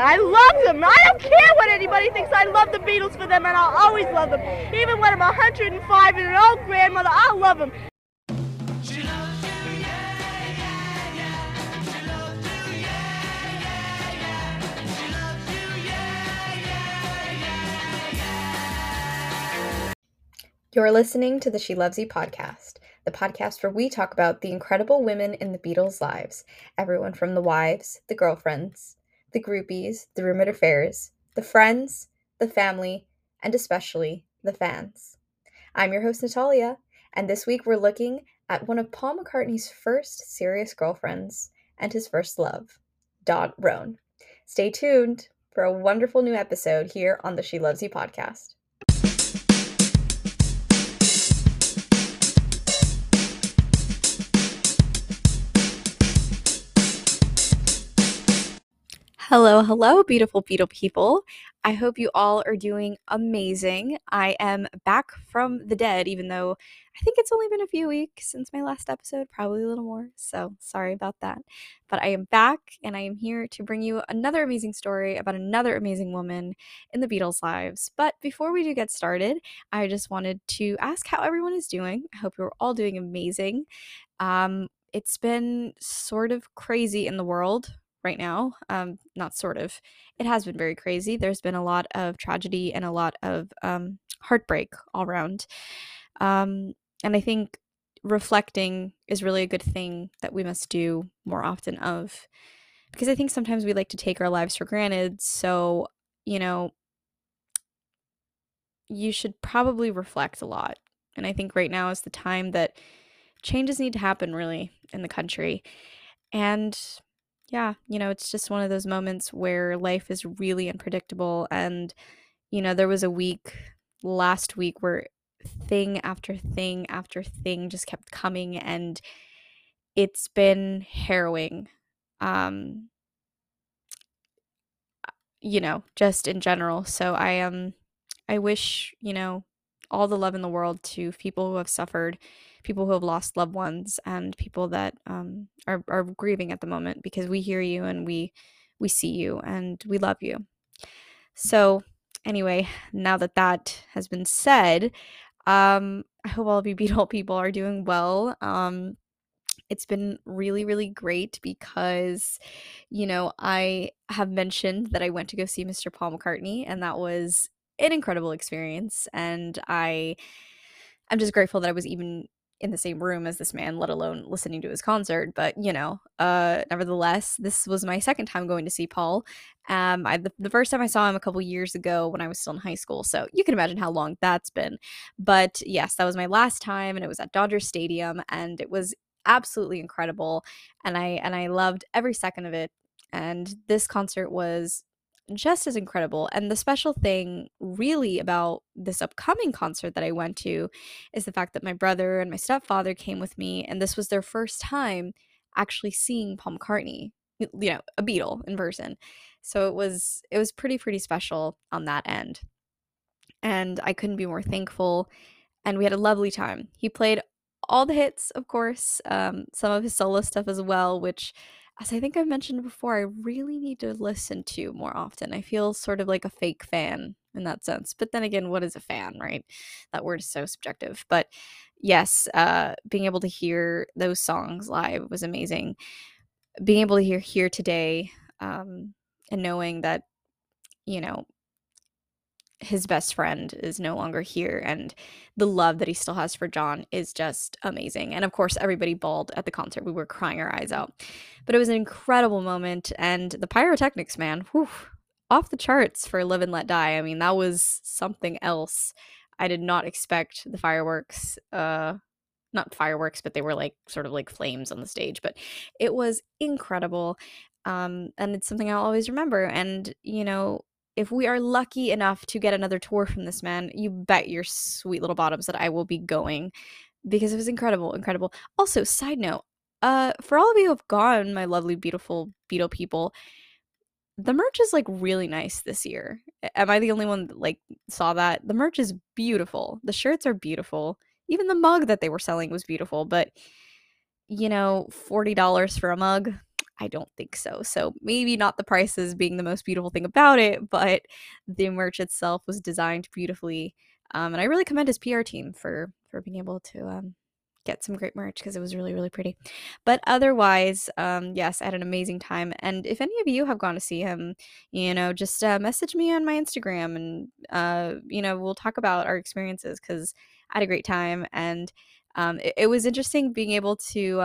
I love them. I don't care what anybody thinks. I love the Beatles for them, and I'll always love them. Even when I'm 105 and an old grandmother, I'll love them. She loves you, yeah, yeah, yeah. She loves you, yeah, yeah, yeah. She loves you, yeah, yeah, yeah, yeah. You're listening to the She Loves You podcast, the podcast where we talk about the incredible women in the Beatles' lives, everyone from the wives, the girlfriends, the groupies, the rumored affairs, the friends, the family, and especially the fans. I'm your host, Natalia, and this week we're looking at one of Paul McCartney's first serious girlfriends and his first love, Dot Roan. Stay tuned for a wonderful new episode here on the She Loves You podcast. Hello, beautiful people. I hope you all are doing amazing. I am back from the dead, even though I think it's only been a few weeks since my last episode, probably a little more, so sorry about that. But I am back, and I am here to bring you another amazing story about another amazing woman in the Beatles' lives. But before we do get started, I just wanted to ask how everyone is doing. I hope you're all doing amazing. It's been sort of crazy in the world right now. Not sort of. It has been very crazy. There's been a lot of tragedy and a lot of heartbreak all around. And I think reflecting is really a good thing that we must do more often of. Because I think sometimes we like to take our lives for granted. So, you should probably reflect a lot. And I think right now is the time that changes need to happen really in the country. And yeah, it's just one of those moments where life is really unpredictable. And, there was a week last week where thing after thing after thing just kept coming, and it's been harrowing. Just in general. So I wish, all the love in the world to people who have suffered, people who have lost loved ones, and people that are grieving at the moment, because we hear you and we see you and we love you. So anyway, now that that has been said, I hope all of you beautiful people are doing well. It's been really, really great because, I have mentioned that I went to go see Mr. Paul McCartney, and that was an incredible experience. And I'm just grateful that I was even in the same room as this man, let alone listening to his concert. But, nevertheless, this was my second time going to see Paul. The first time I saw him a couple years ago when I was still in high school. So you can imagine how long that's been. But yes, that was my last time, and it was at Dodger Stadium, and it was absolutely incredible. And I loved every second of it. And this concert was just as incredible. And the special thing really about this upcoming concert that I went to is the fact that my brother and my stepfather came with me, and this was their first time actually seeing Paul McCartney, a Beatle in person. So it was pretty special on that end. And I couldn't be more thankful, and we had a lovely time. He played all the hits, of course, some of his solo stuff as well, which, as I think I've mentioned before, I really need to listen to more often. I feel sort of like a fake fan in that sense. But then again, what is a fan, right? That word is so subjective. But yes, being able to hear those songs live was amazing. Being able to hear Here Today, and knowing that, his best friend is no longer here, and the love that he still has for John is just amazing. And of course, everybody bawled at the concert. We were crying our eyes out. But it was an incredible moment, and the pyrotechnics, man, whew, off the charts for Live and Let Die. I mean, that was something else. I did not expect the fireworks, not fireworks, but they were like sort of like flames on the stage. But it was incredible. And it's something I'll always remember. And, if we are lucky enough to get another tour from this man, you bet your sweet little bottoms that I will be going, because it was incredible. Also, side note, for all of you who have gone, my lovely, beautiful Beatle people, the merch is like really nice this year. Am I the only one that like saw that? The merch is beautiful. The shirts are beautiful. Even the mug that they were selling was beautiful, but $40 for a mug, I don't think so. So maybe not the prices being the most beautiful thing about it, but the merch itself was designed beautifully. And I really commend his PR team for being able to get some great merch because it was really, really pretty. But otherwise, yes, I had an amazing time. And if any of you have gone to see him, just message me on my Instagram, and we'll talk about our experiences because I had a great time. And it was interesting being able to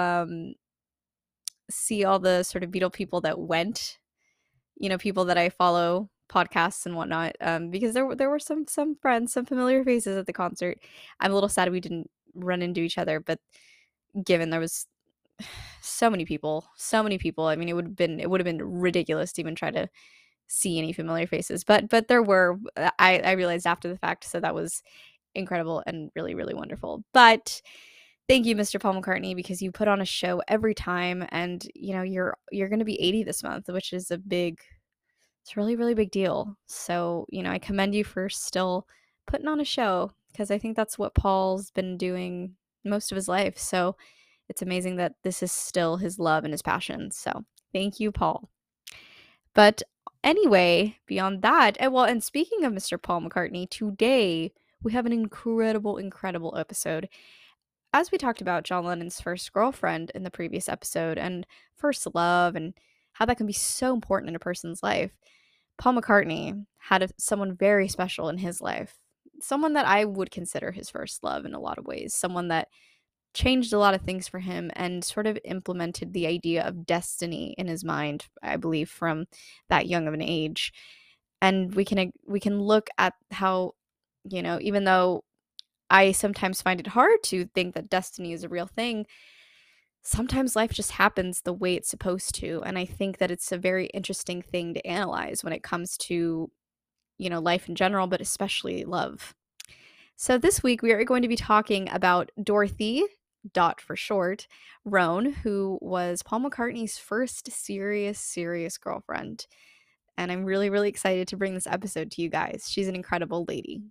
see all the sort of Beatle people that went, people that I follow, podcasts and whatnot, because there were some friends, some familiar faces at the concert. I'm a little sad we didn't run into each other, but given there was so many people, so many people, I mean, it would have been ridiculous to even try to see any familiar faces, but there were. I realized after the fact, so that was incredible and really, really wonderful. But thank you, Mr. Paul McCartney, because you put on a show every time, and you're going to be 80 this month, which is it's a really, really big deal. So, I commend you for still putting on a show, because I think that's what Paul's been doing most of his life. So it's amazing that this is still his love and his passion. So thank you, Paul. But anyway, beyond that, and speaking of Mr. Paul McCartney, today we have an incredible, incredible episode. As we talked about John Lennon's first girlfriend in the previous episode, and first love, and how that can be so important in a person's life, Paul McCartney had someone very special in his life. Someone that I would consider his first love in a lot of ways. Someone that changed a lot of things for him and sort of implemented the idea of destiny in his mind, I believe, from that young of an age. And we can look at how, even though I sometimes find it hard to think that destiny is a real thing, sometimes life just happens the way it's supposed to. And I think that it's a very interesting thing to analyze when it comes to, life in general, but especially love. So this week we are going to be talking about Dorothy, Dot for short, Roan, who was Paul McCartney's first serious girlfriend. And I'm really, really excited to bring this episode to you guys. She's an incredible lady.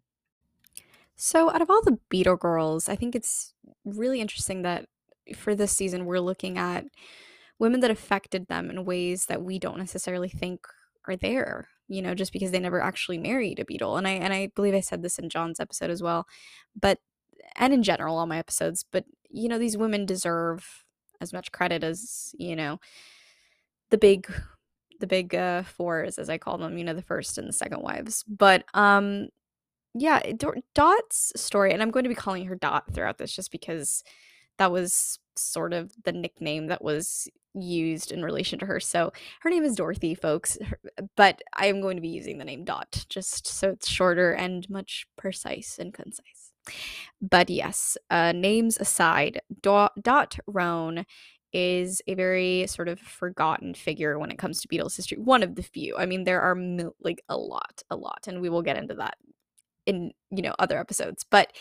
So, out of all the Beatle girls, I think it's really interesting that for this season we're looking at women that affected them in ways that we don't necessarily think are there, just because they never actually married a Beatle. And I believe I said this in John's episode as well, but and in general all my episodes, but these women deserve as much credit as, the big fours, as I call them, the first and the second wives. But yeah, Dot's story, and I'm going to be calling her Dot throughout this just because that was sort of the nickname that was used in relation to her. So her name is Dorothy, folks, but I am going to be using the name Dot just so it's shorter and much precise and concise. But yes, names aside, Dot Roan is a very sort of forgotten figure when it comes to Beatles history. One of the few. I mean, there are a lot, and we will get into that in other episodes. But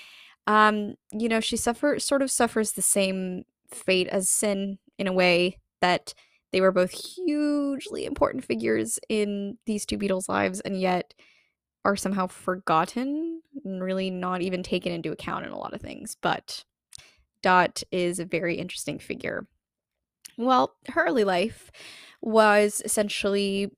she sort of suffers the same fate as Sin in a way that they were both hugely important figures in these two Beatles' lives, and yet are somehow forgotten and really not even taken into account in a lot of things. But Dot is a very interesting figure. Well, her early life was essentially,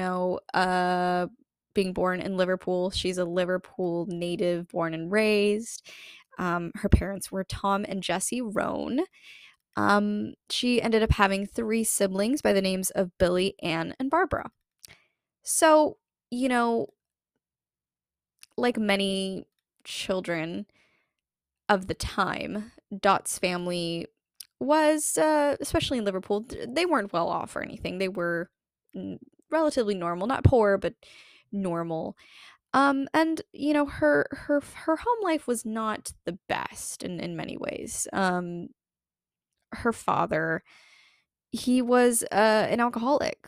being born in Liverpool. She's a Liverpool native, born and raised. Her parents were Tom and Jessie Roan. She ended up having 3 siblings by the names of Billy, Anne, and Barbara. So, like many children of the time, Dot's family was, especially in Liverpool, they weren't well off or anything. They were relatively normal, not poor, but normal. And her home life was not the best in many ways. Her father, he was an alcoholic.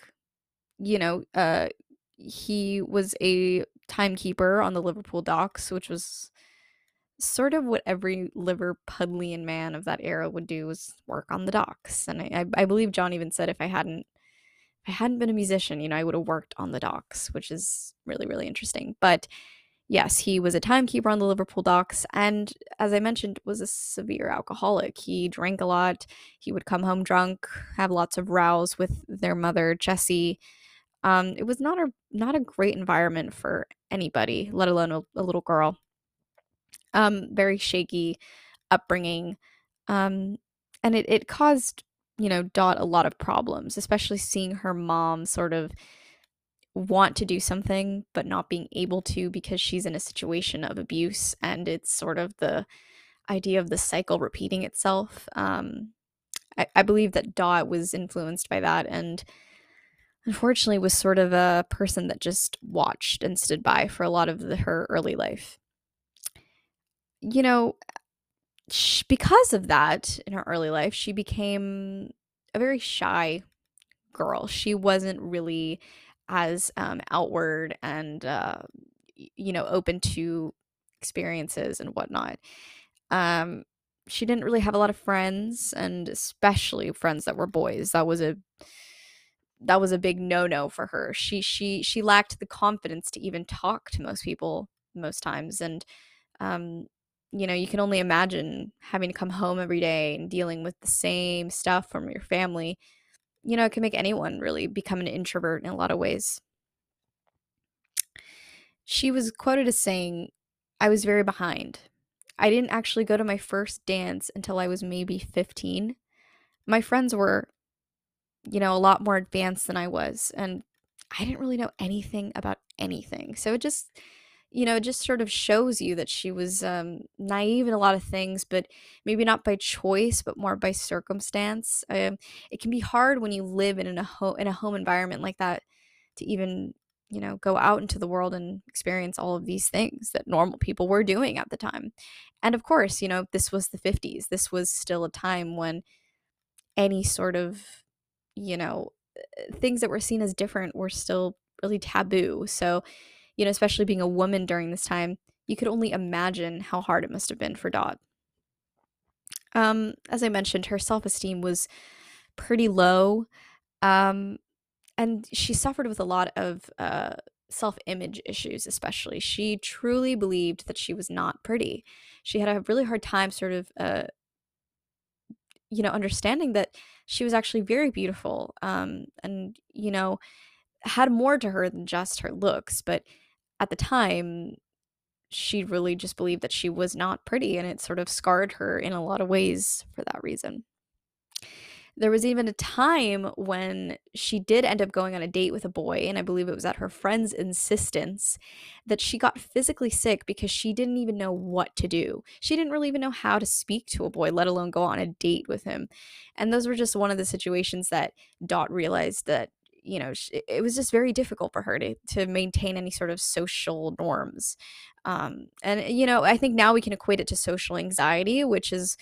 He was a timekeeper on the Liverpool docks, which was sort of what every Liverpudlian man of that era would do, was work on the docks. And I believe John even said if I hadn't been a musician, I would have worked on the docks, which is really, really interesting. But yes, he was a timekeeper on the Liverpool docks, and as I mentioned, was a severe alcoholic. He drank a lot. He would come home drunk, have lots of rows with their mother, Jessie. It was not a great environment for anybody, let alone a little girl. Very shaky upbringing, um, and it caused Dot a lot of problems, especially seeing her mom sort of want to do something but not being able to because she's in a situation of abuse, and it's sort of the idea of the cycle repeating itself. I believe that Dot was influenced by that, and unfortunately was sort of a person that just watched and stood by for a lot of her early life. You know, because of that in her early life, she became a very shy girl. She wasn't really as outward and open to experiences and whatnot. Um, she didn't really have a lot of friends, and especially friends that were boys. That was a big no-no for her. She lacked the confidence to even talk to most people most times, and um, you can only imagine having to come home every day and dealing with the same stuff from your family. It can make anyone really become an introvert in a lot of ways. She was quoted as saying, "I was very behind. I didn't actually go to my first dance until I was maybe 15. My friends were, a lot more advanced than I was, and I didn't really know anything about anything." So it just sort of shows you that she was naive in a lot of things, but maybe not by choice, but more by circumstance. It can be hard when you live in a home environment like that to even go out into the world and experience all of these things that normal people were doing at the time. And of course, this was the 50s. This was still a time when any sort of you know things that were seen as different were still really taboo. So especially being a woman during this time, you could only imagine how hard it must have been for Dot. As I mentioned, her self esteem was pretty low, um, and she suffered with a lot of self image issues, especially. She truly believed that she was not pretty. She had a really hard time, sort of, understanding that she was actually very beautiful, and, had more to her than just her looks. But at the time, she really just believed that she was not pretty, and it sort of scarred her in a lot of ways for that reason. There was even a time when she did end up going on a date with a boy, and I believe it was at her friend's insistence, that she got physically sick because she didn't even know what to do. She didn't really even know how to speak to a boy, let alone go on a date with him. And those were just one of the situations that Dot realized that it was just very difficult for her to maintain any sort of social norms. And I think now we can equate it to social anxiety, which is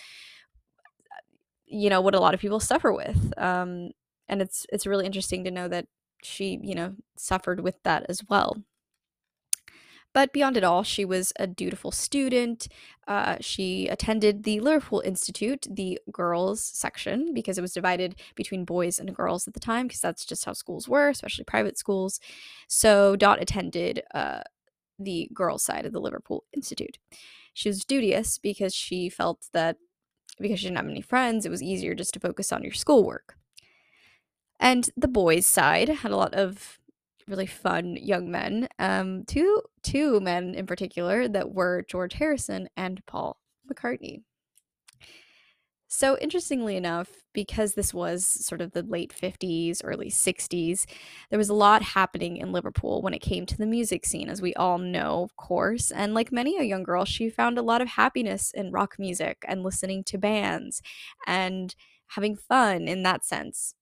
what a lot of people suffer with. And it's really interesting to know that she suffered with that as well. But beyond it all, she was a dutiful student. She attended the Liverpool Institute, the girls section, because it was divided between boys and girls at the time, because that's just how schools were, especially private schools. So Dot attended the girls' side of the Liverpool Institute. She was studious because she felt that because she didn't have any friends, it was easier just to focus on your schoolwork. And the boys' side had a lot of really fun young men. Two men in particular that were George Harrison and Paul McCartney. So, interestingly enough, because this was sort of the late 50s, early 60s, there was a lot happening in Liverpool when it came to the music scene, as we all know, of course. And like many a young girl, she found a lot of happiness in rock music and listening to bands and having fun in that sense.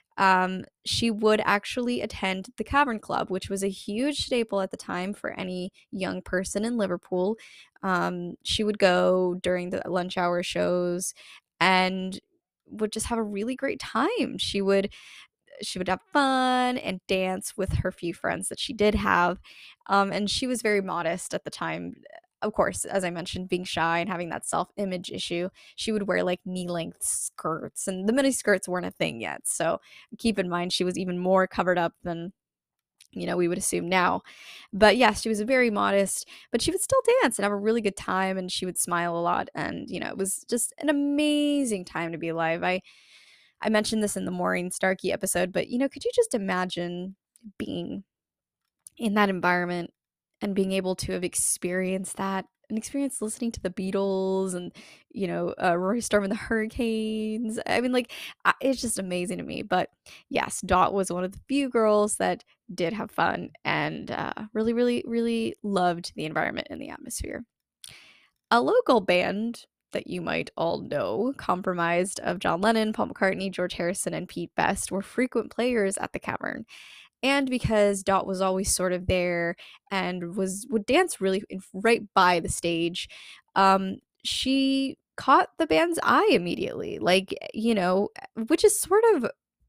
She would actually attend the Cavern Club, which was a huge staple at the time for any young person in Liverpool. She would go during the lunch hour shows and would just have a really great time. She would have fun and dance with her few friends that she did have. And she was very modest at the time. Of course, as I mentioned, being shy and having that self image issue, she would wear like knee length skirts, and the mini skirts weren't a thing yet. So keep in mind, she was even more covered up than we would assume now. But yes, she was very modest, but she would still dance and have a really good time, and she would smile a lot. And, it was just an amazing time to be alive. I mentioned this in the Maureen Starkey episode, but, could you just imagine being in that environment and being able to have experienced that and experience listening to the Beatles and Roy Storm and the Hurricanes. I mean, like, it's just amazing to me. But yes, Dot was one of the few girls that did have fun and really, really, really loved the environment and the atmosphere. A local band that you might all know, comprised of John Lennon, Paul McCartney, George Harrison, and Pete Best, were frequent players at the Cavern. And because Dot was always sort of there and would dance really right by the stage, she caught the band's eye immediately. Like, which is sort of,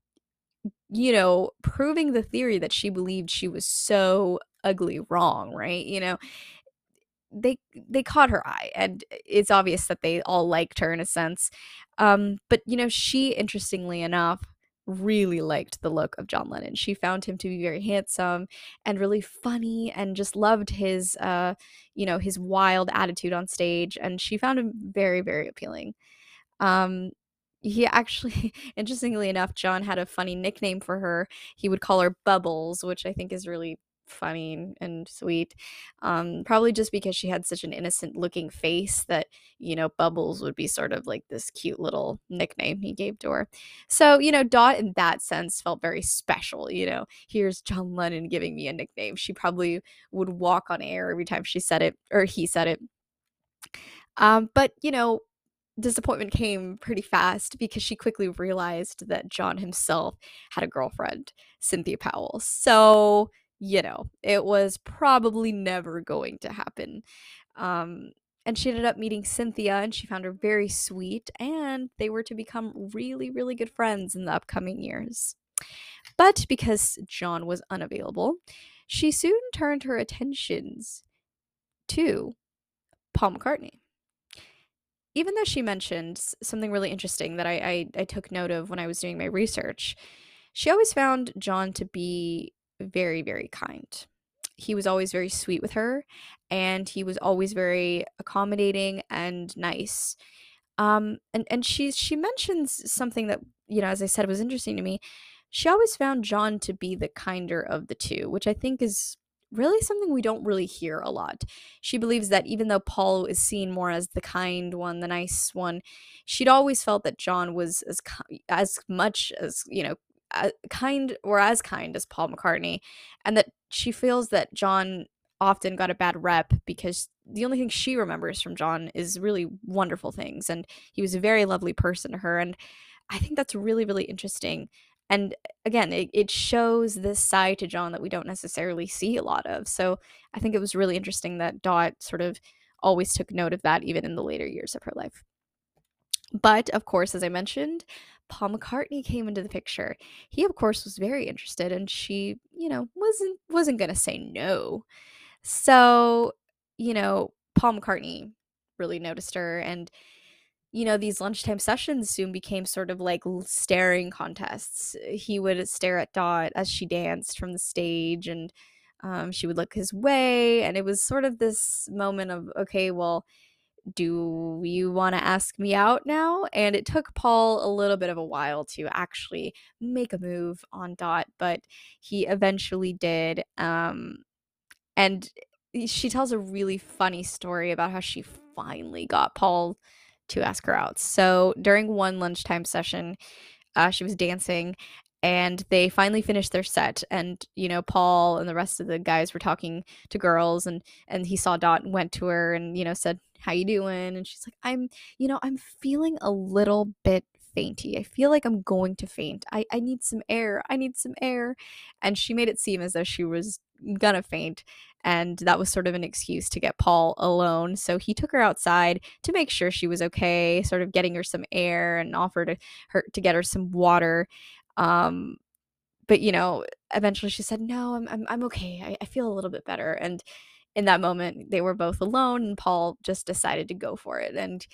proving the theory that she believed she was so ugly wrong, right? They caught her eye, and it's obvious that they all liked her in a sense. But she, interestingly enough, really liked the look of John Lennon. She found him to be very handsome and really funny, and just loved his wild attitude on stage, and she found him very, very appealing. um he actually, interestingly enough, John had a funny nickname for her. He would call her Bubbles, which I think is really funny and sweet. Probably just because she had such an innocent looking face that, Bubbles would be sort of like this cute little nickname he gave to her. So, Dot in that sense felt very special. Here's John Lennon giving me a nickname. She probably would walk on air every time she said it or he said it. But, disappointment came pretty fast because she quickly realized that John himself had a girlfriend, Cynthia Powell. So, it was probably never going to happen. And she ended up meeting Cynthia, and she found her very sweet, and they were to become really, really good friends in the upcoming years. But because John was unavailable, she soon turned her attentions to Paul McCartney. Even though she mentioned something really interesting that I took note of when I was doing my research, she always found John to be very, very kind. He was always very sweet with her, and he was always very accommodating and nice. And she mentions something that, as I said, was interesting to me. She always found John to be the kinder of the two, which I think is really something we don't really hear a lot. She believes that even though Paul is seen more as the kind one, the nice one, she'd always felt that John was as much as, kind or as kind as Paul McCartney, and that she feels that John often got a bad rep because the only thing she remembers from John is really wonderful things, and he was a very lovely person to her. And I think that's really, really interesting. And again, it shows this side to John that we don't necessarily see a lot of. So I think it was really interesting that Dot sort of always took note of that, even in the later years of her life. But of course, as I mentioned, Paul McCartney came into the picture. He, of course, was very interested, and she, wasn't going to say no. So, Paul McCartney really noticed her, and these lunchtime sessions soon became sort of like staring contests. He would stare at Dot as she danced from the stage, and she would look his way, and it was sort of this moment of, okay, well, do you want to ask me out now? And it took Paul a little bit of a while to actually make a move on Dot, but he eventually did. And she tells a really funny story about how she finally got Paul to ask her out. So during one lunchtime session, she was dancing, and they finally finished their set. And Paul and the rest of the guys were talking to girls, and he saw Dot and went to her and said, "How you doing?" And she's like, I'm feeling a little bit fainty. I feel like I'm going to faint. I need some air. I need some air. And she made it seem as though she was gonna faint, and that was sort of an excuse to get Paul alone. So he took her outside to make sure she was okay, sort of getting her some air, and offered her to get her some water. um but eventually she said, "No, I'm okay. I feel a little bit better." And in that moment, they were both alone, and Paul just decided to go for it. And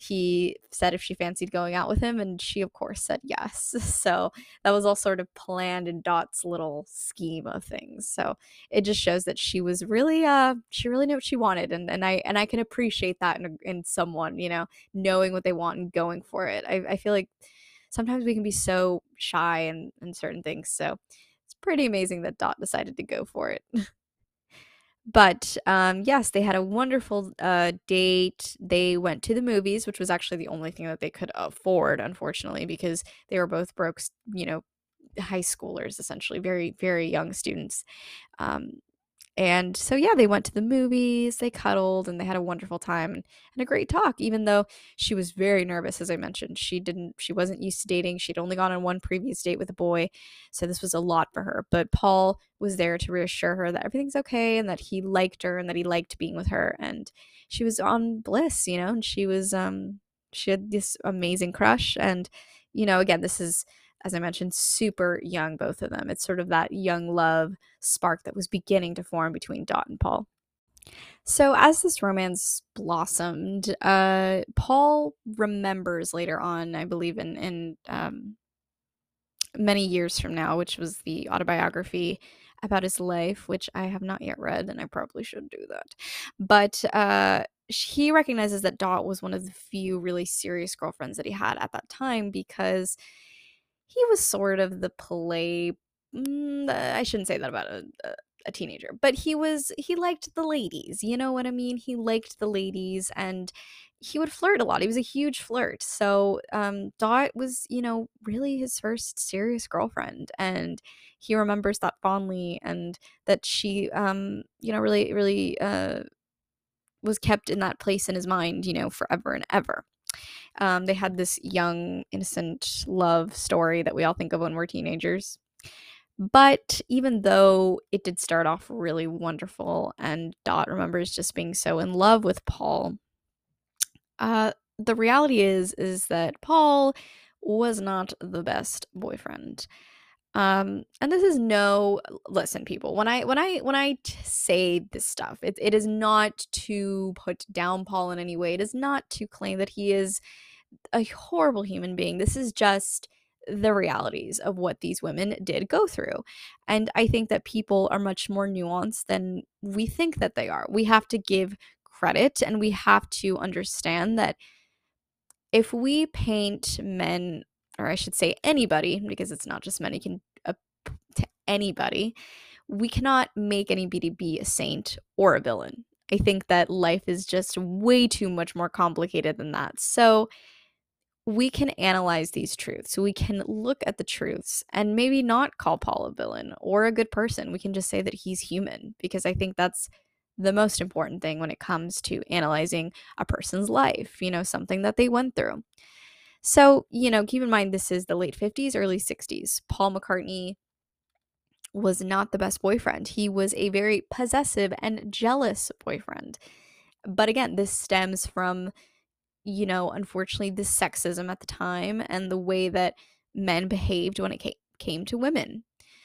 he said if she fancied going out with him, and she of course said yes. So that was all sort of planned in Dot's little scheme of things. So it just shows that she really knew what she wanted, and I can appreciate that in someone, knowing what they want and going for it. I feel like sometimes we can be so shy in certain things. So it's pretty amazing that Dot decided to go for it. But yes, they had a wonderful date. They went to the movies, which was actually the only thing that they could afford, unfortunately, because they were both broke, high schoolers, essentially, very, very young students. Um, and so, yeah, they went to the movies, they cuddled, and they had a wonderful time and a great talk, even though she was very nervous, as I mentioned. She wasn't used to dating. She'd only gone on one previous date with a boy. So this was a lot for her. But Paul was there to reassure her that everything's okay and that he liked her and that he liked being with her. And she was on bliss, and she had this amazing crush. And, again, this is, as I mentioned, super young, both of them. It's sort of that young love spark that was beginning to form between Dot and Paul. So as this romance blossomed, Paul remembers later on, I believe in many years from now, which was the autobiography about his life, which I have not yet read, and I probably should do that. But he recognizes that Dot was one of the few really serious girlfriends that he had at that time, because he was sort of the I shouldn't say that about a teenager, but he liked the ladies, you know what I mean? He liked the ladies, and he would flirt a lot. He was a huge flirt. So Dot was, really his first serious girlfriend, and he remembers that fondly, and that she really, really was kept in that place in his mind, forever and ever. They had this young, innocent love story that we all think of when we're teenagers. But even though it did start off really wonderful, and Dot remembers just being so in love with Paul, the reality is that Paul was not the best boyfriend. And this is listen, people, when I say this stuff, it is not to put down Paul in any way. It is not to claim that he is a horrible human being. This is just the realities of what these women did go through. And I think that people are much more nuanced than we think that they are. We have to give credit, and we have to understand that if we paint men, or I should say anybody, because it's not just men, you can to anybody, we cannot make anybody be a saint or a villain. I think that life is just way too much more complicated than that. So we can analyze these truths. So we can look at the truths and maybe not call Paul a villain or a good person. We can just say that he's human, because I think that's the most important thing when it comes to analyzing a person's life, something that they went through. So, keep in mind, this is the late 50s, early 60s. Paul McCartney was not the best boyfriend. He was a very possessive and jealous boyfriend. But again, this stems from, unfortunately, the sexism at the time and the way that men behaved when it came to women.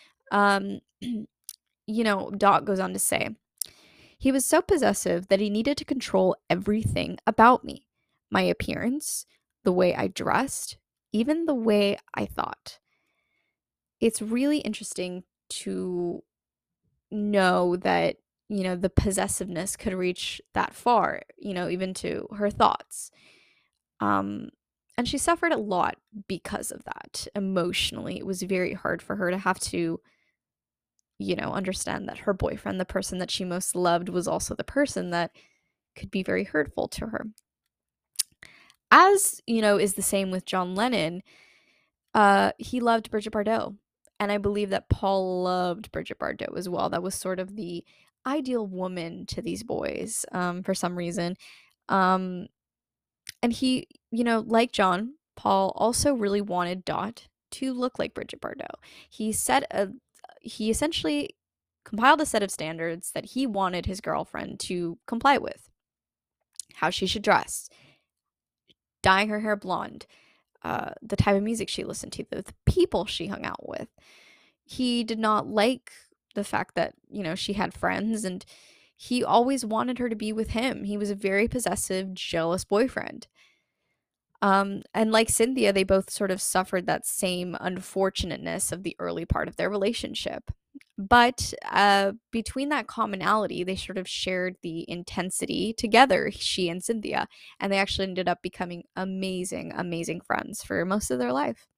Dot goes on to say, he was so possessive that he needed to control everything about me, my appearance, the way I dressed, even the way I thought. It's really interesting to know that, the possessiveness could reach that far, even to her thoughts. And she suffered a lot because of that. Emotionally, it was very hard for her to have to, understand that her boyfriend, the person that she most loved, was also the person that could be very hurtful to her. As, is the same with John Lennon. He loved Brigitte Bardot. And I believe that Paul loved Brigitte Bardot as well. That was sort of the ideal woman to these boys, for some reason. And he, like John, Paul also really wanted Dot to look like Brigitte Bardot. He essentially compiled a set of standards that he wanted his girlfriend to comply with. How she should dress, dyeing her hair blonde, the type of music she listened to, the people she hung out with. He did not like the fact that, she had friends, and he always wanted her to be with him. He was a very possessive, jealous boyfriend. And like Cynthia, they both sort of suffered that same unfortunateness of the early part of their relationship. But between that commonality, they sort of shared the intensity together, she and Cynthia, and they actually ended up becoming amazing, amazing friends for most of their life.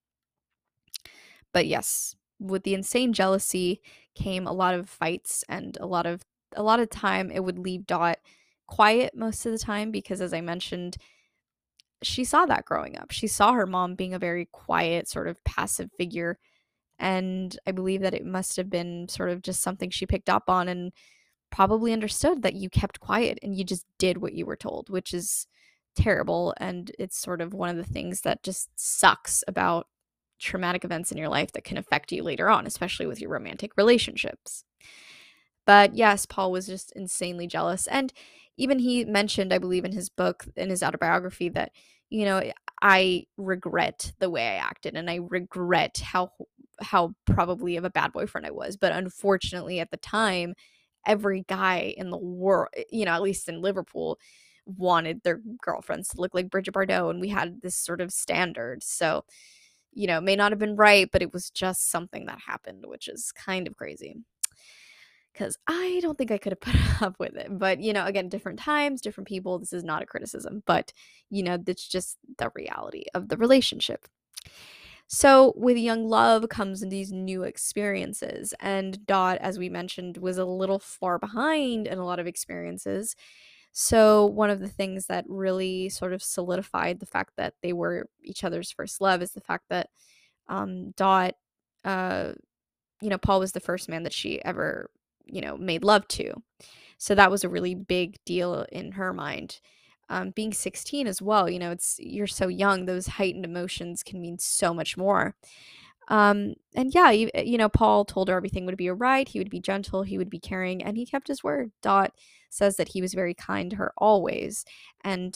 But yes, with the insane jealousy came a lot of fights and a lot of time it would leave Dot quiet most of the time because, as I mentioned, she saw that growing up. She saw her mom being a very quiet, sort of passive figure. And I believe that it must have been sort of just something she picked up on and probably understood that you kept quiet and you just did what you were told, which is terrible. And it's sort of one of the things that just sucks about traumatic events in your life that can affect you later on, especially with your romantic relationships. But yes, Paul was just insanely jealous. And even he mentioned, I believe, in his book, in his autobiography, that, you know, I regret the way I acted and I regret how probably of a bad boyfriend I was. But unfortunately, at the time, every guy in the world, at least in Liverpool, wanted their girlfriends to look like Bridget Bardot. And we had this sort of standard. So, may not have been right, but it was just something that happened, which is kind of crazy because I don't think I could have put up with it. But, again, different times, different people. This is not a criticism, but, that's just the reality of the relationship. So, with young love comes these new experiences. And Dot, as we mentioned, was a little far behind in a lot of experiences. So, one of the things that really sort of solidified the fact that they were each other's first love is the fact that Dot, uh, Paul was the first man that she ever, made love to. So that was a really big deal in her mind. Being 16 as well, you're so young, those heightened emotions can mean so much more. And yeah, Paul told her everything would be all right. He would be gentle, he would be caring, and he kept his word. Dot says that he was very kind to her always and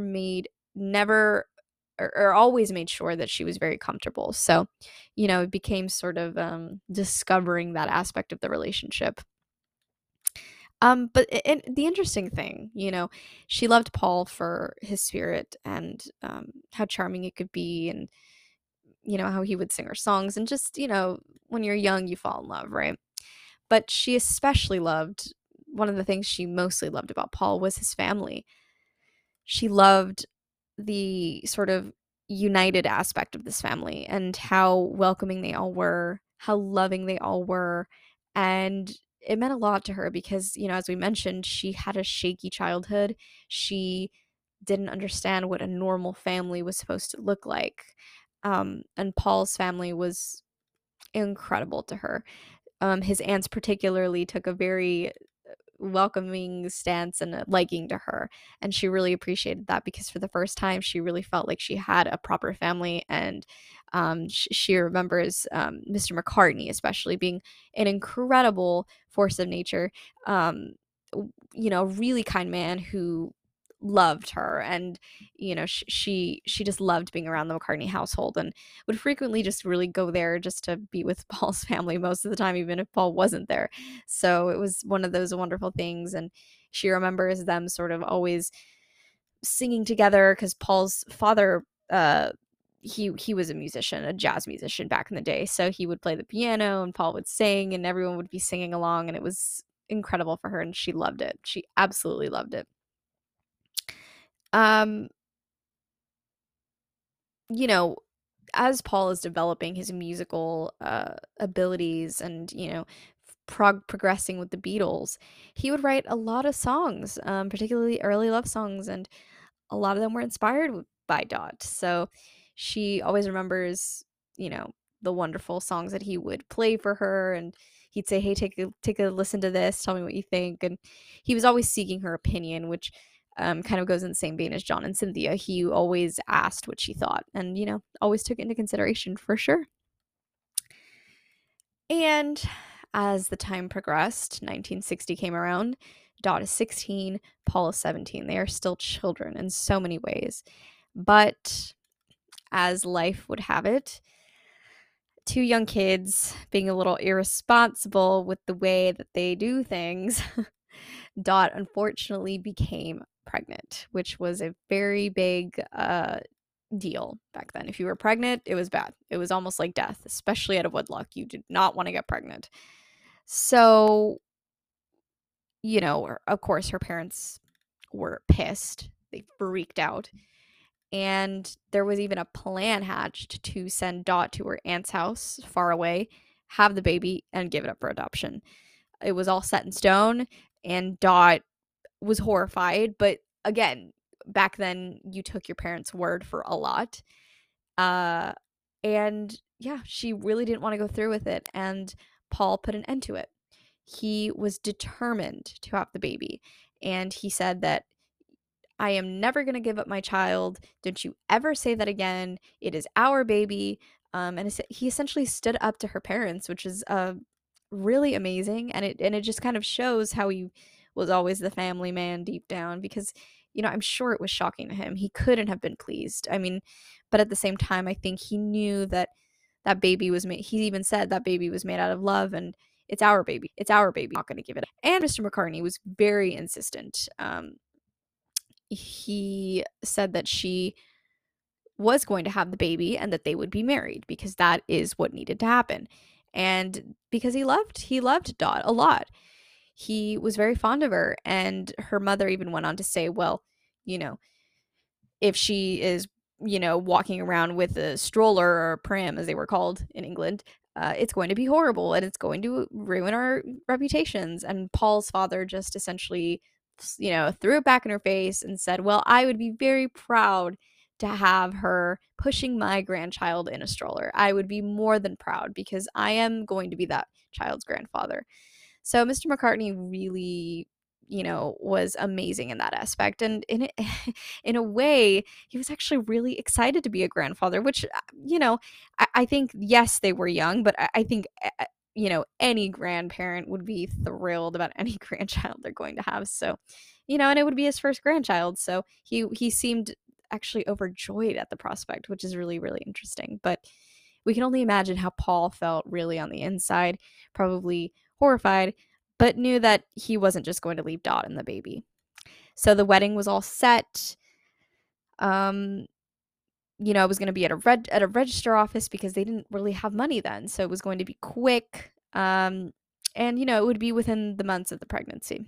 never or always made sure that she was very comfortable. So, it became sort of discovering that aspect of the relationship. But the interesting thing, she loved Paul for his spirit and how charming it could be, and how he would sing her songs, and just when you're young, you fall in love, right? But she especially loved one of the things she mostly loved about Paul was his family. She loved the sort of united aspect of this family and how welcoming they all were, how loving they all were. And it meant a lot to her because, as we mentioned, she had a shaky childhood. She didn't understand what a normal family was supposed to look like. And Paul's family was incredible to her. His aunts particularly took a very welcoming stance and a liking to her, and she really appreciated that because for the first time she really felt like she had a proper family. And she remembers Mr. McCartney especially being an incredible force of nature, really kind man who loved her. And she just loved being around the McCartney household and would frequently just really go there just to be with Paul's family most of the time, even if Paul wasn't there. So it was one of those wonderful things. And she remembers them sort of always singing together because Paul's father, he was a musician, a jazz musician back in the day. So he would play the piano and Paul would sing and everyone would be singing along, and it was incredible for her and she loved it. She absolutely loved it. Um, you know, as Paul is developing his musical abilities and, progressing with the Beatles, he would write a lot of songs, particularly early love songs, and a lot of them were inspired by Dot. So she always remembers, the wonderful songs that he would play for her, and he'd say, "Hey, take a listen to this. Tell me what you think." And he was always seeking her opinion, which kind of goes in the same vein as John and Cynthia. He always asked what she thought, and always took it into consideration for sure. And as the time progressed, 1960 came around. Dot is 16, Paul is 17. They are still children in so many ways. But as life would have it, two young kids being a little irresponsible with the way that they do things, Dot unfortunately became pregnant, which was a very big deal back then. If you were pregnant, it was bad. It was almost like death, especially out of wedlock. You did not want to get pregnant. So, of course, her parents were pissed. They freaked out. And there was even a plan hatched to send Dot to her aunt's house far away, have the baby, and give it up for adoption. It was all set in stone, and Dot was horrified. But again, back then, you took your parents' word for a lot. And yeah, she really didn't want to go through with it. And Paul put an end to it. He was determined to have the baby. And he said that I am never going to give up my child. Don't you ever say that again. It is our baby. And he essentially stood up to her parents, which is really amazing. And it just kind of shows how he was always the family man deep down, because, I'm sure it was shocking to him. He couldn't have been pleased. I mean, but at the same time, I think he knew that that baby was made. He even said that baby was made out of love, and it's our baby. It's our baby. I'm not going to give it up. And Mr. McCartney was very insistent. He said that she was going to have the baby and that they would be married, because that is what needed to happen. And because he loved Dot a lot. He was very fond of her, and her mother even went on to say, well, if she is, walking around with a stroller or a pram, as they were called in England, it's going to be horrible and it's going to ruin our reputations. And Paul's father just essentially, threw it back in her face and said, well, I would be very proud to have her pushing my grandchild in a stroller. I would be more than proud, because I am going to be that child's grandfather. So Mr. McCartney really, was amazing in that aspect. And in a way, he was actually really excited to be a grandfather, which, I think, yes, they were young, but I think, any grandparent would be thrilled about any grandchild they're going to have. So, and it would be his first grandchild. So he seemed actually overjoyed at the prospect, which is really, really interesting. But we can only imagine how Paul felt really on the inside, probably horrified, but knew that he wasn't just going to leave Dot and the baby. So the wedding was all set. It was going to be at a register office, because they didn't really have money then. So it was going to be quick. And, it would be within the months of the pregnancy.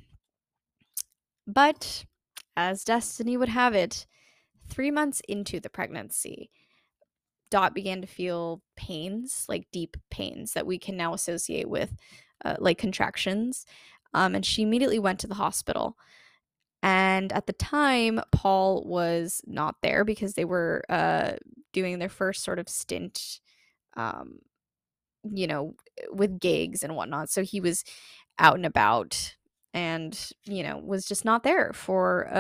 But as destiny would have it, 3 months into the pregnancy, Dot began to feel pains, like deep pains that we can now associate with like contractions. And she immediately went to the hospital. And at the time, Paul was not there, because they were doing their first sort of stint, with gigs and whatnot. So he was out and about, and, was just not there for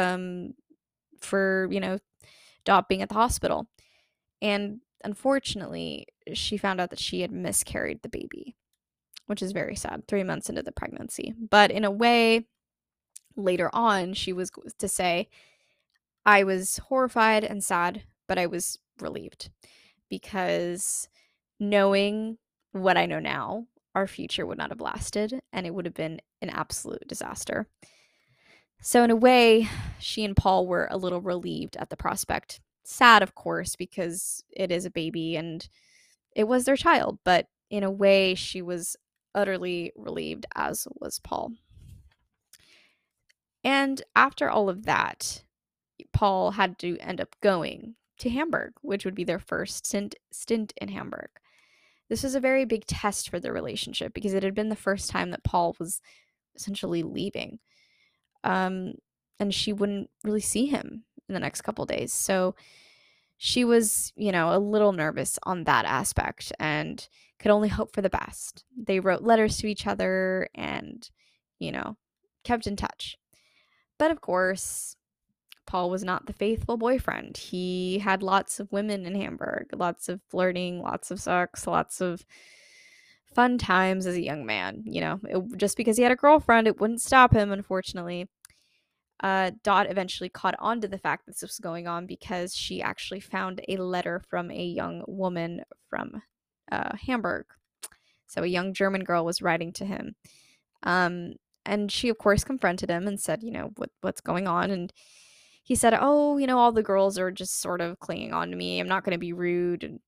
Dot being at the hospital. And unfortunately, she found out that she had miscarried the baby, which is very sad, 3 months into the pregnancy. But in a way, later on, she was to say, I was horrified and sad, but I was relieved, because knowing what I know now, our future would not have lasted, and it would have been an absolute disaster. So in a way, she and Paul were a little relieved at the prospect. Sad, of course, because it is a baby and it was their child, but in a way, she was utterly relieved, as was Paul. And after all of that, Paul had to end up going to Hamburg, which would be their first stint in Hamburg. This was a very big test for their relationship, because it had been the first time that Paul was essentially leaving. And she wouldn't really see him in the next couple days. So she was, a little nervous on that aspect, and could only hope for the best. They wrote letters to each other and, kept in touch. But of course, Paul was not the faithful boyfriend. He had lots of women in Hamburg, lots of flirting, lots of sex, lots of fun times as a young man. Just because he had a girlfriend, it wouldn't stop him, unfortunately. Dot eventually caught on to the fact that this was going on, because she actually found a letter from a young woman from Hamburg. So a young German girl was writing to him. And she, of course, confronted him and said, what's going on? And he said, "Oh, all the girls are just sort of clinging on to me. I'm not going to be rude." And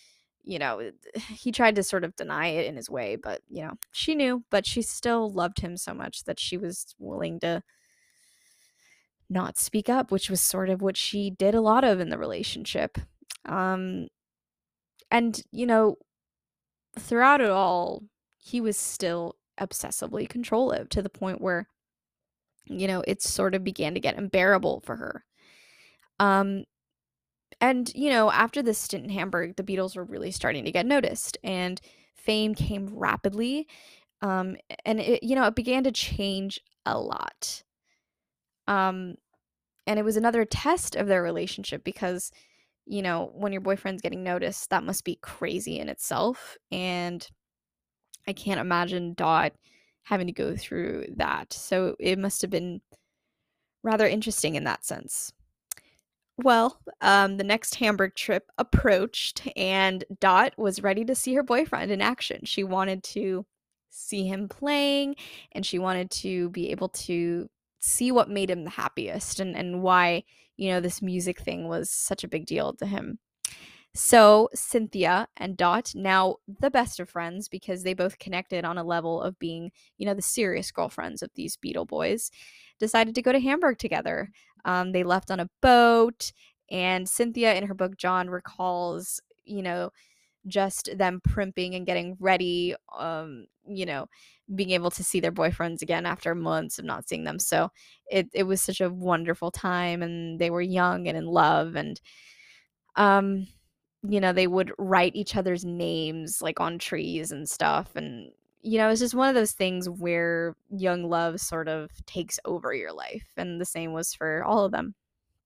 he tried to sort of deny it in his way, but she knew, but she still loved him so much that she was willing to not speak up, which was sort of what she did a lot of in the relationship. Um and throughout it all, he was still obsessively controlling to the point where it sort of began to get unbearable for her. Um and after this stint in Hamburg, the Beatles were really starting to get noticed, and fame came rapidly. And it began to change a lot. Um and it was another test of their relationship because when your boyfriend's getting noticed, that must be crazy in itself. And I can't imagine Dot having to go through that. So it must have been rather interesting in that sense. Well, the next Hamburg trip approached, and Dot was ready to see her boyfriend in action. She wanted to see him playing, and she wanted to be able to see what made him the happiest, and why, this music thing was such a big deal to him. So Cynthia and Dot, now the best of friends because they both connected on a level of being, the serious girlfriends of these Beatle boys, decided to go to Hamburg together. They left on a boat, and Cynthia, in her book, John, recalls, just them primping and getting ready, being able to see their boyfriends again after months of not seeing them. So it was such a wonderful time, and they were young and in love, and um they would write each other's names like on trees and stuff. And it's just one of those things where young love sort of takes over your life, and the same was for all of them.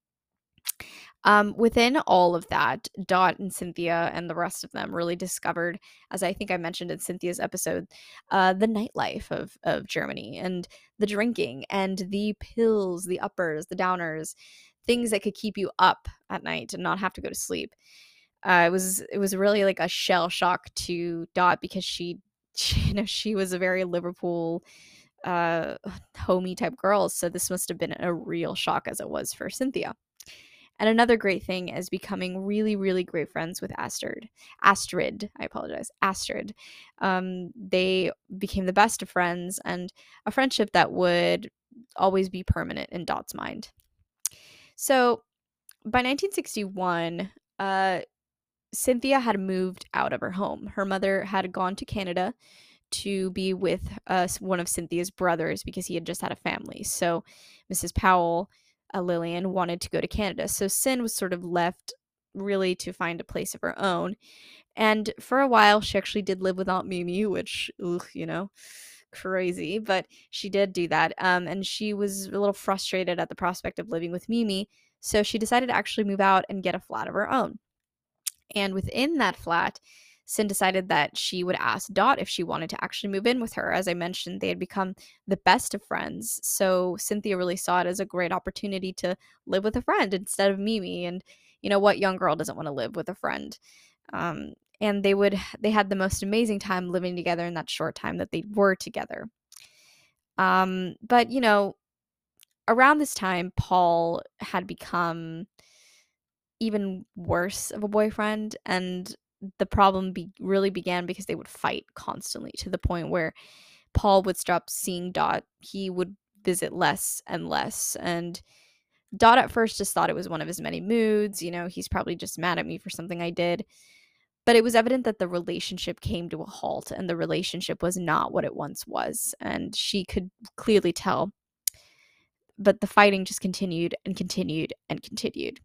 Within all of that, Dot and Cynthia and the rest of them really discovered, as I think I mentioned in Cynthia's episode, the nightlife of Germany, and the drinking and the pills, the uppers, the downers, things that could keep you up at night and not have to go to sleep. It was really like a shell shock to Dot because she was a very Liverpool homey type girl, so this must have been a real shock as it was for Cynthia. And another great thing is becoming really, really great friends with Astrid. I apologize. Astrid. They became the best of friends, and a friendship that would always be permanent in Dot's mind. So by 1961, Cynthia had moved out of her home. Her mother had gone to Canada to be with one of Cynthia's brothers because he had just had a family. So Mrs. Powell, Lillian, wanted to go to Canada. So Cyn was sort of left really to find a place of her own. And for a while, she actually did live with Aunt Mimi, which, crazy. But she did do that. And she was a little frustrated at the prospect of living with Mimi. So she decided to actually move out and get a flat of her own. And within that flat, Cyn decided that she would ask Dot if she wanted to actually move in with her. As I mentioned, they had become the best of friends. So Cynthia really saw it as a great opportunity to live with a friend instead of Mimi. And what young girl doesn't want to live with a friend? And they had the most amazing time living together in that short time that they were together. But around this time, Paul had become even worse of a boyfriend, and the problem really began because they would fight constantly to the point where Paul would stop seeing Dot. He would visit less and less, and Dot at first just thought it was one of his many moods. He's probably just mad at me for something I did. But it was evident that the relationship came to a halt, and the relationship was not what it once was, and she could clearly tell. But the fighting just continued and continued and continued.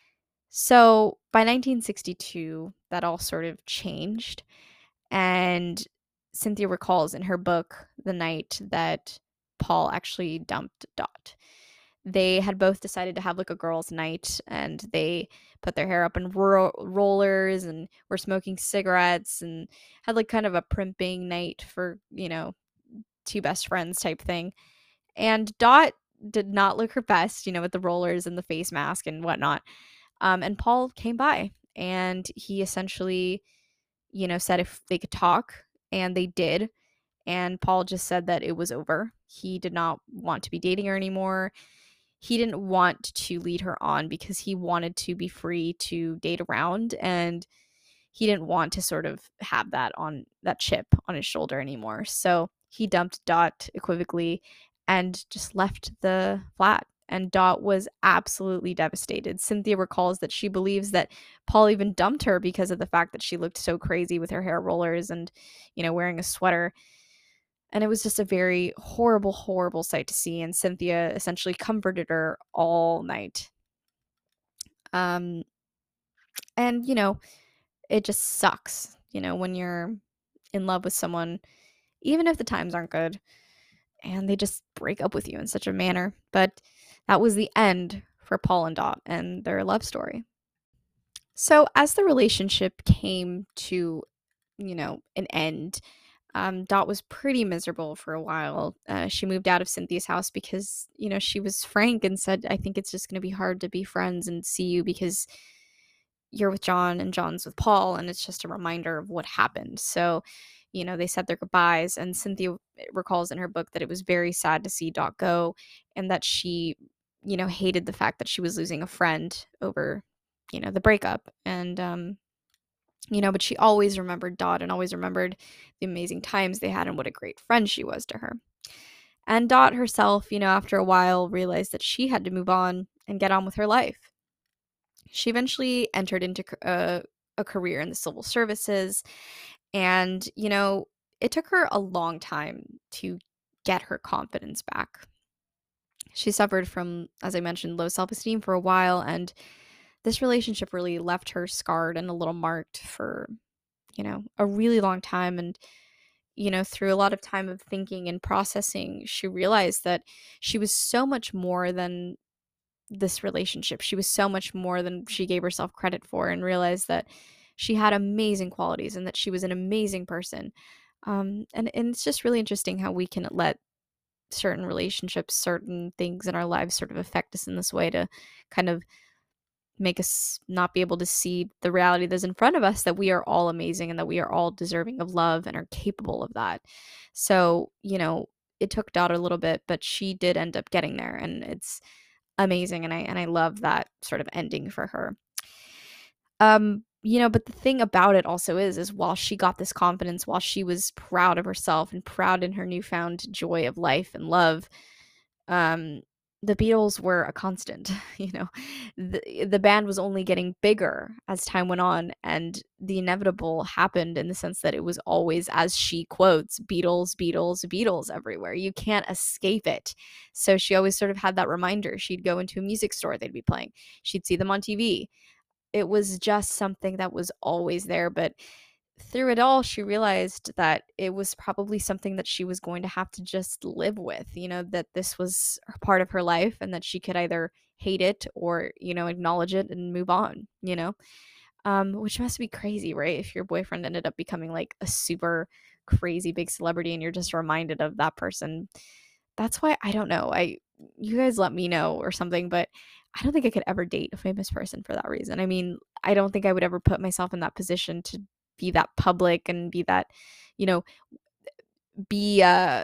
So by 1962, that all sort of changed. And Cynthia recalls in her book the night that Paul actually dumped Dot. They had both decided to have like a girls' night, and they put their hair up in rollers and were smoking cigarettes and had like kind of a primping night for, two best friends type thing. And Dot did not look her best, with the rollers and the face mask and whatnot. And Paul came by, and he essentially, said if they could talk, and they did. And Paul just said that it was over. He did not want to be dating her anymore. he didn't want to lead her on because he wanted to be free to date around, and he didn't want to sort of have that chip on his shoulder anymore. So he dumped Dot equivocally and just left the flat. And Dot was absolutely devastated. Cynthia recalls that she believes that Paul even dumped her because of the fact that she looked so crazy with her hair rollers and, wearing a sweater. And it was just a very horrible, horrible sight to see. And Cynthia essentially comforted her all night. Um, and, it just sucks, when you're in love with someone, even if the times aren't good, and they just break up with you in such a manner. But that was the end for Paul and Dot and their love story. So as the relationship came to, an end, Dot was pretty miserable for a while. She moved out of Cynthia's house because, she was frank and said, I think it's just going to be hard to be friends and see you because you're with John and John's with Paul, and it's just a reminder of what happened. So, they said their goodbyes, and Cynthia recalls in her book that it was very sad to see Dot go, and that she, hated the fact that she was losing a friend over, the breakup. And, but she always remembered Dot and always remembered the amazing times they had and what a great friend she was to her. And Dot herself, after a while realized that she had to move on and get on with her life. She eventually entered into a career in the civil services, and, it took her a long time to get her confidence back. She suffered from, as I mentioned, low self-esteem for a while, and this relationship really left her scarred and a little marked for, a really long time. And, through a lot of time of thinking and processing, she realized that she was so much more than this relationship. She was so much more than she gave herself credit for, and realized that she had amazing qualities and that she was an amazing person. And it's just really interesting how we can let certain relationships, certain things in our lives sort of affect us in this way to kind of make us not be able to see the reality that's in front of us, that we are all amazing and that we are all deserving of love and are capable of that. So, it took Dot a little bit, but she did end up getting there, and it's amazing, and I love that sort of ending for her. But the thing about it also is while she got this confidence, while she was proud of herself and proud in her newfound joy of life and love, um, the Beatles were a constant. The band was only getting bigger as time went on, and the inevitable happened in the sense that it was always, as she quotes, Beatles, Beatles, Beatles everywhere. You can't escape it. So she always sort of had that reminder. She'd go into a music store, they'd be playing. She'd see them on TV. It was just something that was always there. But through it all, she realized that it was probably something that she was going to have to just live with, that this was a part of her life, and that she could either hate it or, acknowledge it and move on, which must be crazy, right? If your boyfriend ended up becoming like a super crazy big celebrity and you're just reminded of that person. That's why I don't know. You guys let me know or something, but I don't think I could ever date a famous person for that reason. I mean, I don't think I would ever put myself in that position to be that public and be that, you know, be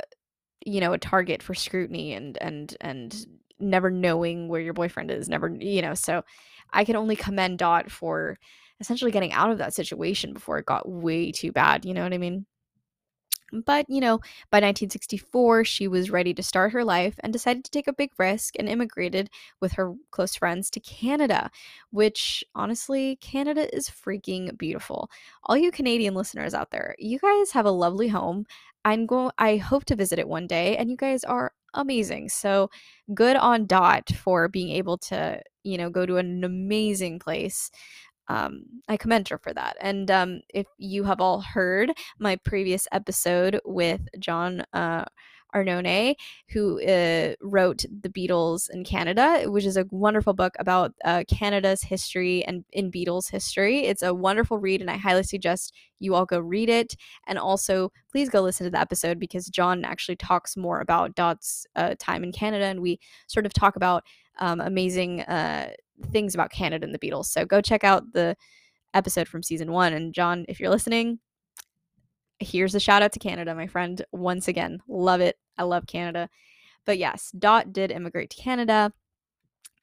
a target for scrutiny and never knowing where your boyfriend is, never, so I can only commend Dot for essentially getting out of that situation before it got way too bad, you know what I mean? But, by 1964, she was ready to start her life and decided to take a big risk and immigrated with her close friends to Canada, which honestly, Canada is freaking beautiful. All you Canadian listeners out there, you guys have a lovely home. I hope to visit it one day, and you guys are amazing. So good on Dot for being able to, go to an amazing place. I commend her for that. And if you have all heard my previous episode with John Arnone, who wrote The Beatles in Canada, which is a wonderful book about Canada's history and in Beatles history. It's a wonderful read, and I highly suggest you all go read it. And also, please go listen to the episode, because John actually talks more about Dot's time in Canada, and we sort of talk about amazing things about Canada and the Beatles. So go check out the episode from season 1. And John, if you're listening, here's a shout out to Canada, my friend. Once again, love it. I love Canada. But yes, Dot did immigrate to Canada.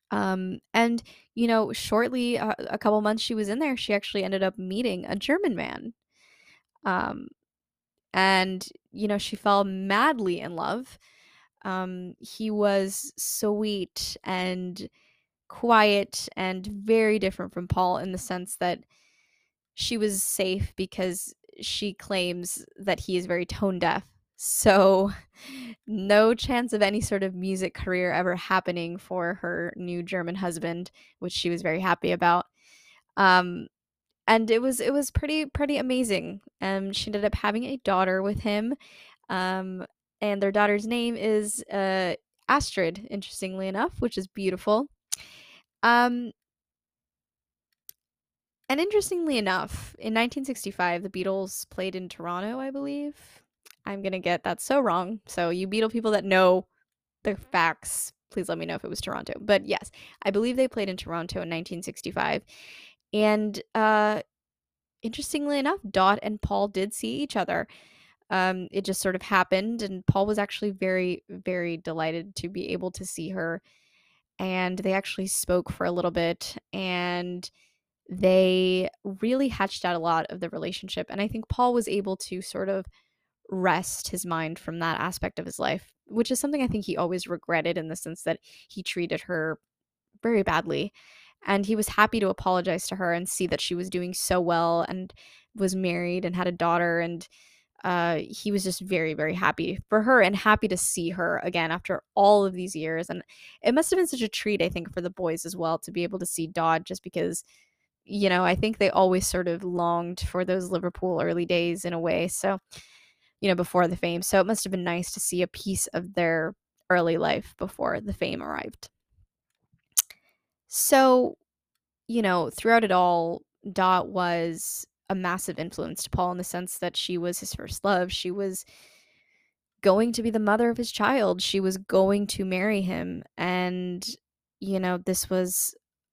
And shortly, a couple months she was in there, she actually ended up meeting a German man. Um, and she fell madly in love. He was sweet and quiet and very different from Paul in the sense that she was safe because she claims that he is very tone deaf. So, no chance of any sort of music career ever happening for her new German husband, which she was very happy about. Um, and it was pretty amazing. She ended up having a daughter with him, um, and their daughter's name is Astrid, interestingly enough, which is beautiful. Um, and interestingly enough, in 1965, the Beatles played in Toronto, I believe. I'm gonna get that so wrong. So you Beatle people that know the facts, please let me know if it was Toronto. But yes, I believe they played in Toronto in 1965. And interestingly enough, Dot and Paul did see each other. It just sort of happened, and Paul was actually very, very delighted to be able to see her. And they actually spoke for a little bit, and they really hatched out a lot of the relationship. And I think Paul was able to sort of rest his mind from that aspect of his life, which is something I think he always regretted in the sense that he treated her very badly. And he was happy to apologize to her and see that she was doing so well and was married and had a daughter. And he was just very, very happy for her and happy to see her again after all of these years. And it must have been such a treat, I think, for the boys as well to be able to see Dodd, just because I think they always sort of longed for those Liverpool early days in a way. So, before the fame. So it must have been nice to see a piece of their early life before the fame arrived. So, throughout it all, Dot was a massive influence to Paul in the sense that she was his first love. She was going to be the mother of his child. She was going to marry him. And, this was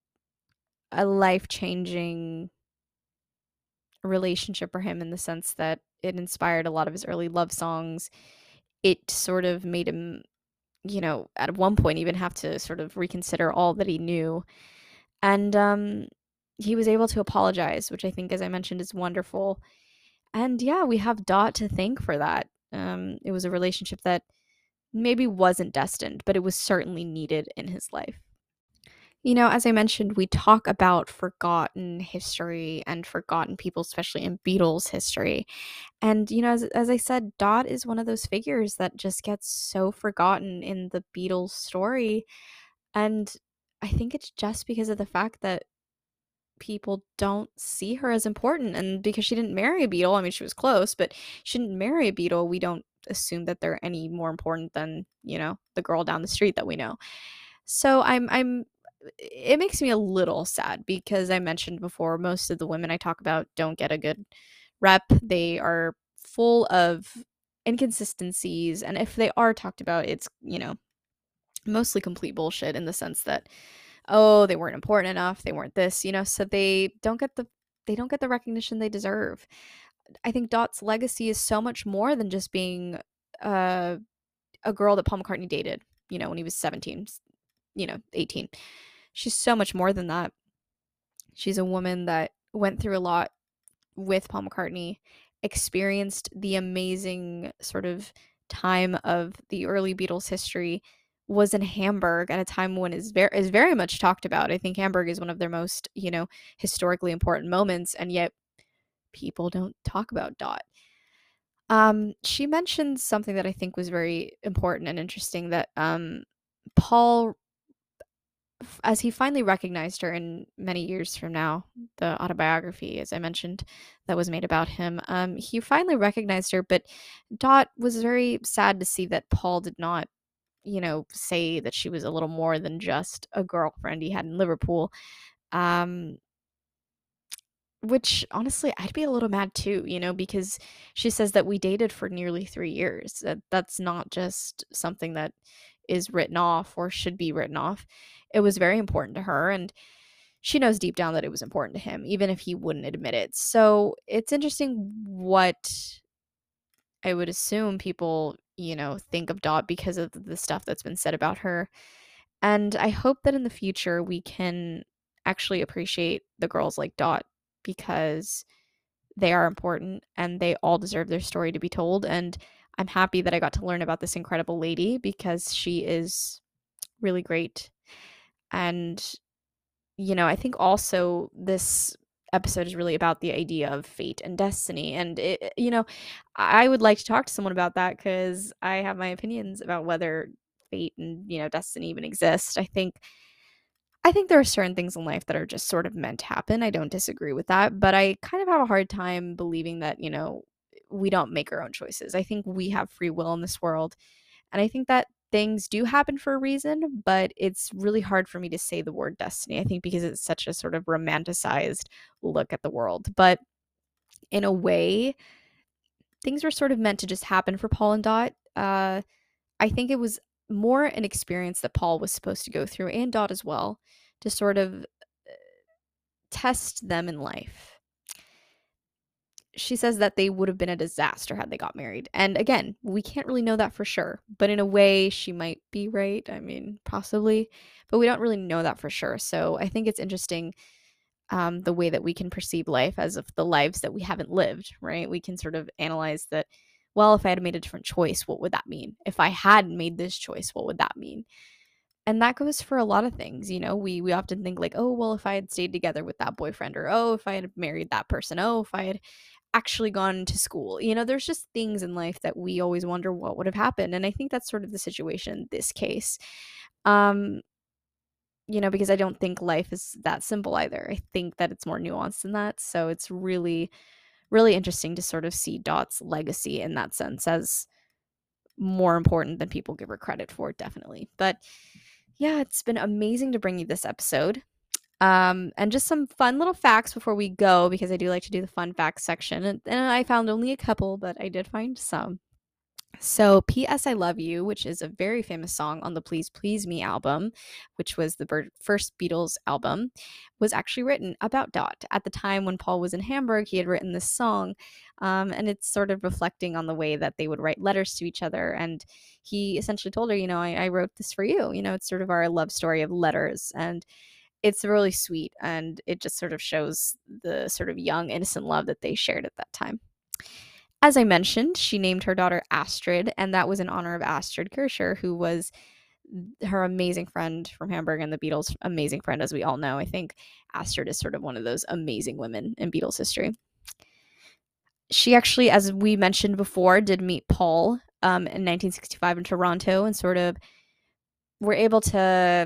a life changing relationship for him in the sense that it inspired a lot of his early love songs. It sort of made him, at one point even have to sort of reconsider all that he knew. And he was able to apologize, which I think, as I mentioned, is wonderful. And yeah, we have Dot to thank for that. It was a relationship that maybe wasn't destined, but it was certainly needed in his life. As I mentioned, we talk about forgotten history and forgotten people, especially in Beatles history. And, as I said, Dot is one of those figures that just gets so forgotten in the Beatles story. And I think it's just because of the fact that people don't see her as important. And because she didn't marry a Beatle, I mean, she was close, but she didn't marry a Beatle, we don't assume that they're any more important than, the girl down the street that we know. So it makes me a little sad because I mentioned before, most of the women I talk about don't get a good rep. They are full of inconsistencies. And if they are talked about, it's, mostly complete bullshit in the sense that, oh, they weren't important enough, they weren't this, so they don't get the recognition they deserve. I think Dot's legacy is so much more than just being uh, a girl that Paul McCartney dated, when he was 17, 18. She's so much more than that. She's a woman that went through a lot with Paul McCartney, experienced the amazing sort of time of the early Beatles history, was in Hamburg at a time when is very much talked about. I think Hamburg is one of their most, historically important moments, and yet people don't talk about Dot. She mentioned something that I think was very important and interesting, that Paul, as he finally recognized her in many years from now, the autobiography, as I mentioned, that was made about him, he finally recognized her, but Dot was very sad to see that Paul did not, say that she was a little more than just a girlfriend he had in Liverpool. Um, which honestly, I'd be a little mad too, because she says that we dated for nearly 3 years. That's not just something that is written off or should be written off. It was very important to her, and she knows deep down that it was important to him, even if he wouldn't admit it. So it's interesting what I would assume people, think of Dot because of the stuff that's been said about her. And I hope that in the future we can actually appreciate the girls like Dot, because they are important and they all deserve their story to be told. And I'm happy that I got to learn about this incredible lady, because she is really great. And, I think also this episode is really about the idea of fate and destiny. And, I would like to talk to someone about that, because I have my opinions about whether fate and, destiny even exist. I think there are certain things in life that are just sort of meant to happen. I don't disagree with that, but I kind of have a hard time believing that, we don't make our own choices. I think we have free will in this world, and I think that things do happen for a reason, but it's really hard for me to say the word destiny. I think because it's such a sort of romanticized look at the world. But in a way, things were sort of meant to just happen for Paul and Dot. I think it was more an experience that Paul was supposed to go through, and Dot as well, to sort of test them in life. She says that they would have been a disaster had they got married. And again, we can't really know that for sure. But in a way, she might be right. I mean, possibly. But we don't really know that for sure. So I think it's interesting, the way that we can perceive life as of the lives that we haven't lived, right? We can sort of analyze that, well, if I had made a different choice, what would that mean? If I had made this choice, what would that mean? And that goes for a lot of things. We often think like, oh, well, if I had stayed together with that boyfriend, or oh, if I had married that person, oh, if I had actually gone to school. There's just things in life that we always wonder what would have happened. And I think that's sort of the situation in this case. Um, because I don't think life is that simple either. I think that it's more nuanced than that. So it's really, really interesting to sort of see Dot's legacy in that sense as more important than people give her credit for, definitely. But yeah, it's been amazing to bring you this episode. And just some fun little facts before we go, because I do like to do the fun facts section. And I found only a couple, but I did find some. So, P.S. I Love You, which is a very famous song on the Please Please Me album, which was the first Beatles album, was actually written about Dot. At the time when Paul was in Hamburg, he had written this song, and it's sort of reflecting on the way that they would write letters to each other. And he essentially told her, I wrote this for you. It's sort of our love story of letters. And it's really sweet, and it just sort of shows the sort of young, innocent love that they shared at that time. As I mentioned, she named her daughter Astrid, and that was in honor of Astrid Kircher, who was her amazing friend from Hamburg and the Beatles' amazing friend, as we all know. I think Astrid is sort of one of those amazing women in Beatles history. She actually, as we mentioned before, did meet Paul in 1965 in Toronto, and sort of were able to,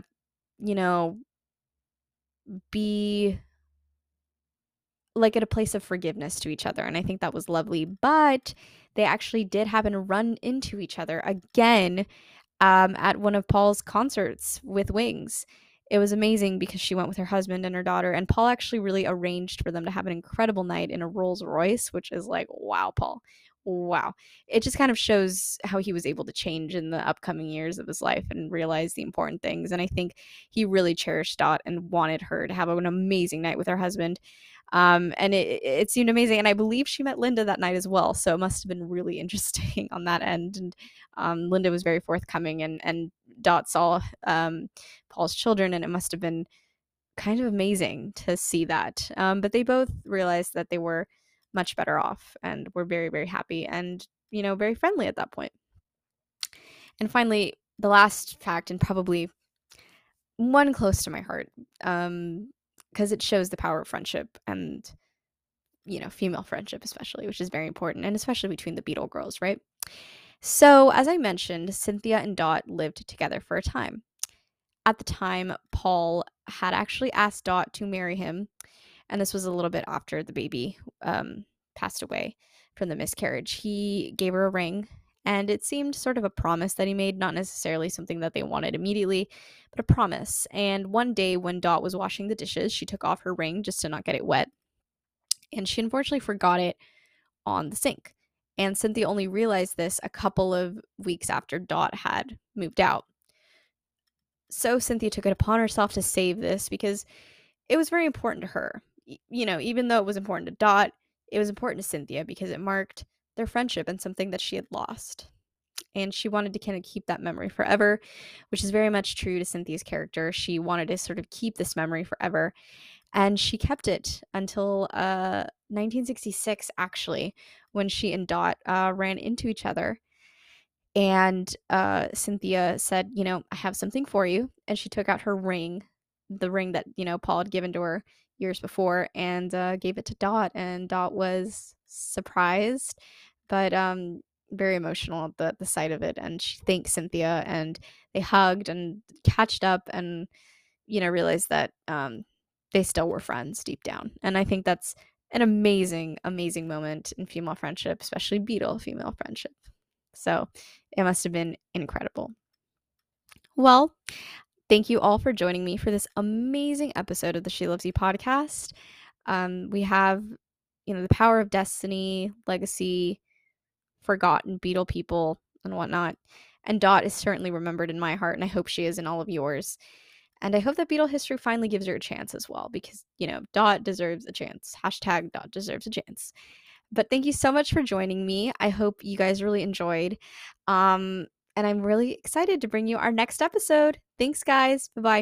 be like at a place of forgiveness to each other. And I think that was lovely. But they actually did happen to run into each other again, at one of Paul's concerts with Wings. It was amazing because she went with her husband and her daughter, and Paul actually really arranged for them to have an incredible night in a Rolls Royce, which is like, wow, Paul. Wow. It just kind of shows how he was able to change in the upcoming years of his life and realize the important things. And I think he really cherished Dot and wanted her to have an amazing night with her husband. And it seemed amazing. And I believe she met Linda that night as well. So it must have been really interesting on that end. And Linda was very forthcoming, and Dot saw Paul's children, and it must have been kind of amazing to see that. But they both realized that they were much better off and were very, very happy and, very friendly at that point. And finally, the last fact, and probably one close to my heart, because it shows the power of friendship and, female friendship especially, which is very important, and especially between the Beatle girls, right? So, as I mentioned, Cynthia and Dot lived together for a time. At the time, Paul had actually asked Dot to marry him, and this was a little bit after the baby passed away from the miscarriage. He gave her a ring, and it seemed sort of a promise that he made, not necessarily something that they wanted immediately, but a promise. And one day when Dot was washing the dishes, she took off her ring just to not get it wet, and she unfortunately forgot it on the sink. And Cynthia only realized this a couple of weeks after Dot had moved out. So Cynthia took it upon herself to save this because it was very important to her. Even though it was important to Dot, it was important to Cynthia because it marked their friendship and something that she had lost. and she wanted to kind of keep that memory forever, which is very much true to Cynthia's character. She wanted to sort of keep this memory forever, and she kept it until 1966, actually, when she and Dot ran into each other. And Cynthia said, I have something for you. And she took out her ring, the ring that, Paul had given to her years before, and gave it to Dot. And Dot was surprised, but very emotional at the sight of it. And she thanked Cynthia, and they hugged and catched up, and, realized that they still were friends deep down. And I think that's an amazing, amazing moment in female friendship, especially Beatle female friendship. So it must have been incredible. Well, thank you all for joining me for this amazing episode of the She Loves You podcast. We have, the power of destiny, legacy, forgotten Beatle people, and whatnot. And Dot is certainly remembered in my heart, and I hope she is in all of yours. And I hope that Beatle history finally gives her a chance as well, because, Dot deserves a chance. # Dot deserves a chance. But thank you so much for joining me. I hope you guys really enjoyed. And I'm really excited to bring you our next episode. Thanks, guys. Bye-bye.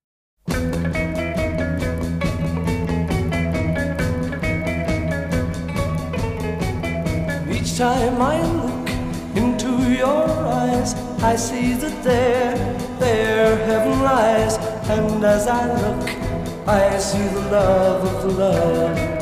Each time I look into your eyes, I see that there heaven lies. And as I look, I see the love of the love